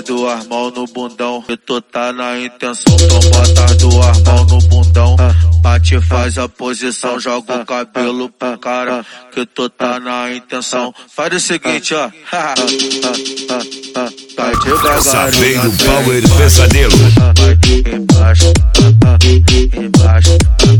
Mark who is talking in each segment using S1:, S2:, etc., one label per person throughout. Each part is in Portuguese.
S1: as duas mãos no bundão. Que tu tá na intenção, então bota as duas mãos no bundão. Bate, faz a posição, joga o cabelo pro cara. Que tu tá na intenção. Faz o seguinte, ó. Vai devagarinho.
S2: Saveiro Power Pesadelo.
S1: Embaixo, embaixo.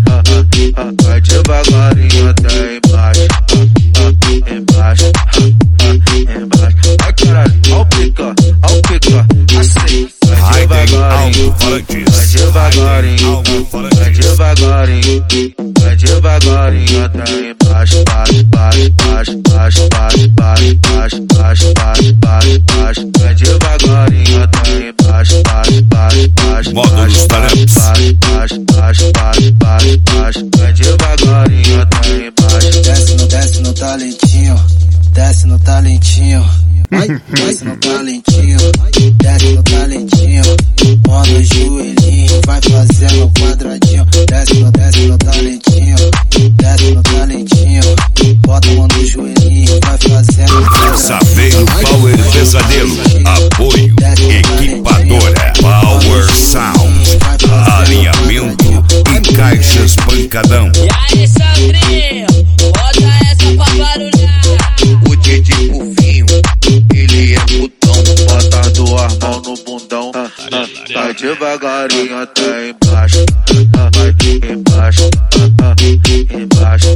S1: Vai devagarinho até embaixo. Embaixo, embaixo. Ai caralho, ao pica, assim. Vai devagarinho, vai devagarinho, vai devagarinho, vai devagarinho até embaixo, baixo, baixo, baixo, baixo, baixo, baixo, baixo, baixo, baixo, baixo, vai devagarinho até embaixo, baixo, baixo, baixo,
S2: Módulos Talentos.
S1: baixo, baixo, baixo, baixo, baixo, baixo, vai devagarinho até embaixo.
S3: Desce no talentinho, desce no talentinho. Desce no talentinho, desce no talentinho. Manda o joelhinho, vai fazendo quadradinho. Desce no talentinho, desce no talentinho. Bota a mão no joelhinho, vai fazendo quadradinho.
S2: Saveiro Power Pesadelo. Apoio Equipadora Power Sound. Alinhamento e caixas pancadão.
S4: E aí, Sandrinho, bota essa pra barulhar.
S1: O Didi Pufinho, ele é putão. Bota as duas mãos no bundão. Vai devagarinho até embaixo. Vai embaixo, embaixo.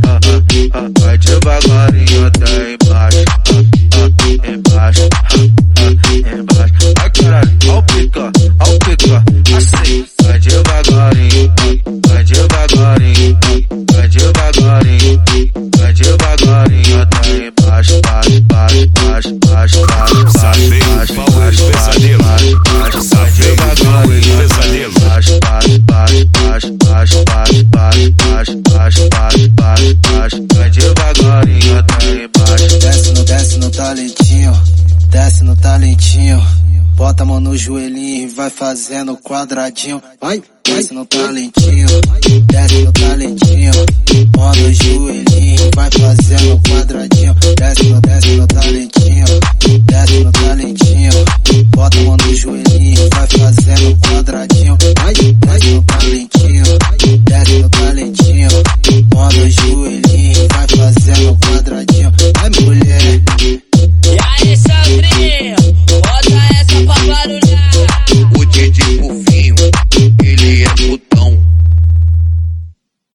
S1: Vai devagarinho até embaixo. Embaixo, embaixo. Ai caralho, ao pica, assim. Vai devagarinho, vai devagarinho, vai devagarinho, vai devagarinho até embaixo, baixo, baixo, baixo, baixo, baixo.
S2: Saveiro Power Pesadelo. Saveiro Power Pesadelo.
S1: Baixo, baixo, baixo, baixo, baixo, baixo, baixo, baixo, baixo, baixo, baixo. Vai devagarinho até embaixo.
S3: Desce no talentinho, desce no talentinho. Bota a mão no joelhinho e vai fazendo quadradinho. Vai, desce no talentinho, desce no talentinho. Manda o joelhinho, vai fazendo quadradinho. Desce no talentinho, desce no talentinho. Bota a mão no joelhinho, vai fazendo quadradinho. Vai, desce no talentinho, desce no talentinho. Manda o joelhinho, vai fazendo quadradinho. Vai mulher.